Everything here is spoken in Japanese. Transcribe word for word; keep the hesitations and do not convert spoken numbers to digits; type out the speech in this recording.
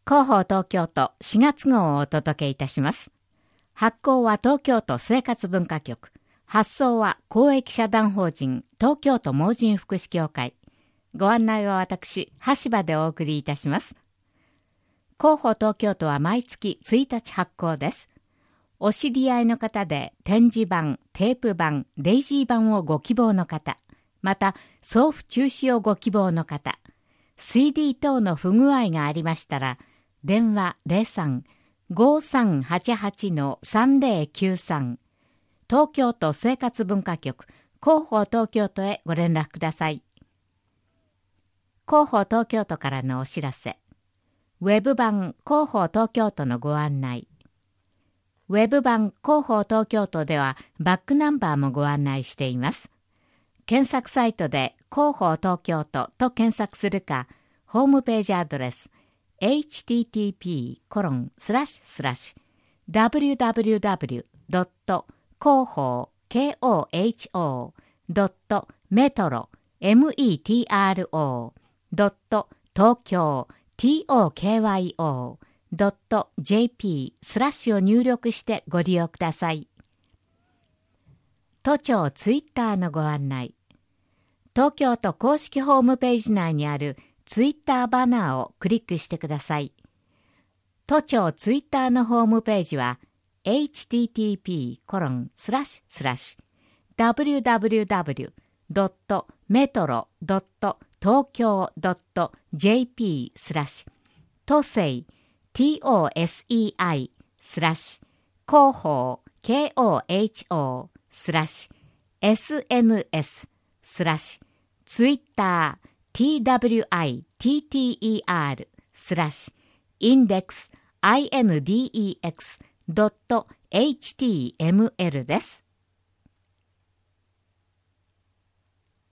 広報東京都しがつ号をお届けいたします。発行は東京都生活文化局。発送は公益社団法人東京都盲人福祉協会。ご案内は私、橋場でお送りいたします。広報東京都は毎月ついたち発行です。お知り合いの方で展示版、テープ版、デイジー版をご希望の方、また送付中止をご希望の方、シーディー 等の不具合がありましたら、電話 ゼロさん ごーさんはちはち さんぜろきゅうさん 東京都生活文化局広報東京都へご連絡ください。広報東京都からのお知らせ。ウェブ版広報東京都のご案内。ウェブ版広報東京都ではバックナンバーもご案内しています。検索サイトで広報東京都と検索するか、ホームページアドレス エイチティーティーピーコロンスラッシュスラッシュダブリューダブリューダブリュードット広報 ケーオーエイチオー ドットメトロ メトロ ドット東京 トク ドット ジェーピー スラッシュを入力してご利用ください。都庁ツイッターのご案内。東京都公式ホームページ内にあるツイッターバナーをクリックしてください。都庁ツイッターのホームページは エイチティーティーピーコロンスラッシュスラッシュダブリューダブリューダブリュードットメトロドット東京ドットジェーピースラッシュ都政 トセイ スラッシュ広報 ケーオーエイチオー スラッシュ エスエヌエス スラッシュツイッター トゥワイター スラッシュインデックス インデックス ドットエイチティーエムエル です。